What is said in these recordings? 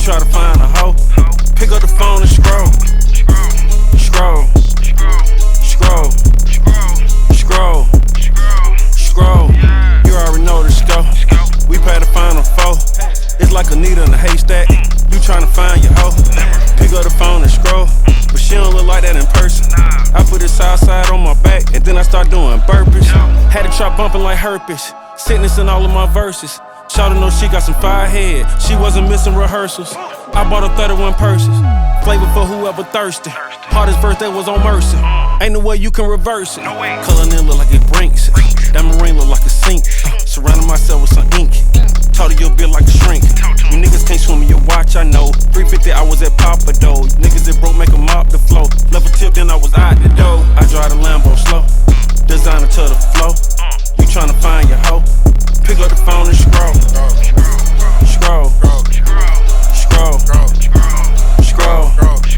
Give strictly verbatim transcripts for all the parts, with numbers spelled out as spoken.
try to find a hoe. Pick up the phone and scroll. Scroll. Scroll. Scroll. Scroll. You already know the scope. We pay the final four. It's like a needle in a haystack. You tryna find your hoe. Pick up the phone and scroll. But she don't look like that in person. I put it side side on my back, and then I start doing burpees. Had to try bumping like herpes. Sickness in all of my verses. Shawty know she got some fire head. She wasn't missing rehearsals. I bought her thirty-one purses. Flavor for whoever thirsty. Hardest verse that was on Mercy. Ain't no way you can reverse it. Color in look like it brinks. That marine look like a sink. Surrounding myself with some ink. Told her you'll be like a shrink. You niggas can't swim in your watch, I know. three fifty hours at Papa Dough. Niggas that broke make 'em mop the flow. Left a tip, then I was out the door. I drive the Lambo slow. Designer to the flow. You tryna find your hoe. Pick up the phone and scroll. Scroll. Scroll. Scroll.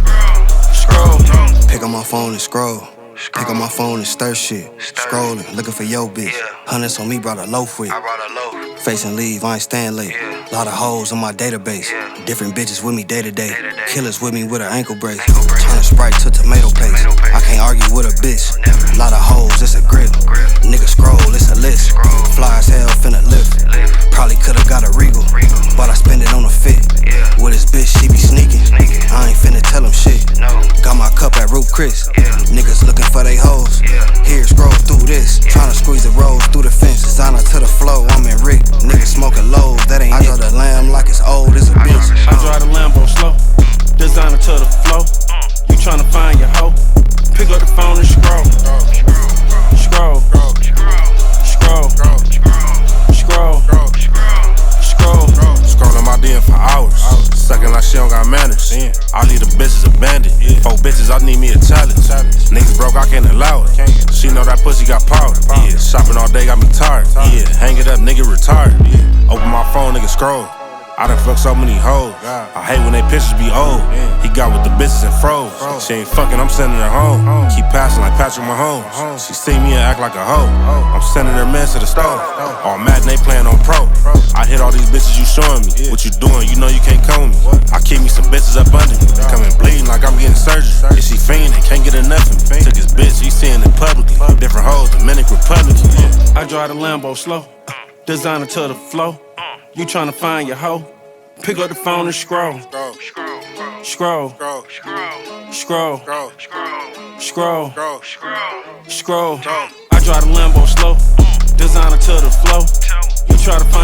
Scroll. Pick up my phone and scroll. Pick up my phone and stir shit. Scrolling, looking for your bitch. Hundreds on me, brought a loaf with. Face and leave, I ain't staying late. Lot of hoes on my database. Different bitches with me day to day. Killers with me with an ankle brace. Turn a Sprite to tomato paste. I can't argue with a bitch. Lot of hoes, it's a grip. Nigga scroll, it's a list. Fly as hell, finna lift. Probably could've got a Regal, but I spend it on a fit. With his bitch, she be sneaking. I ain't finna tell him shit. Got my cup at Ruth Chris. Niggas looking for they hoes. Here, scroll through this. Tryna squeeze the rolls through the fence. Designer to the flow, I'm in Rick. Niggas smoking lows, that ain't I draw the lamb like it's old as a bitch. I drive the Lambo slow. Designer to the flow. You tryna find your hoe. Pick up the phone and scroll. Scroll. Scroll. Scroll. Scroll. Scrolling my D M for hours. Sucking like she don't got manners. I leave the bitches abandoned. Four bitches, I need me a challenge. Niggas broke, I can't allow it. She know that pussy got power. Yeah, shopping all day got me tired. Yeah, hang it up, nigga retired. Open my phone, nigga scroll. I done fucked so many hoes. I hate when they pictures be old. He got with the bitches and froze. She ain't fucking, I'm sending her home. Keep passing like Patrick Mahomes. She see me and act like a hoe. I'm sending her mans to the stove. All mad and they playing on pro. I hit all these bitches you showing me. What you doing? You know you can't come with me. I keep me some bitches up under me. Coming bleeding like I'm getting surgery. If she fiending, can't get enough of me. Took his bitch, he seeing it publicly. Different hoes, Dominican Republic. I drive the Lambo slow. Designer to the flow. You tryna find your hoe. Pick up the phone and scroll. Scroll. Scroll. Scroll. Scroll. I drive the Lambo slow. Designer to the flow. You try to find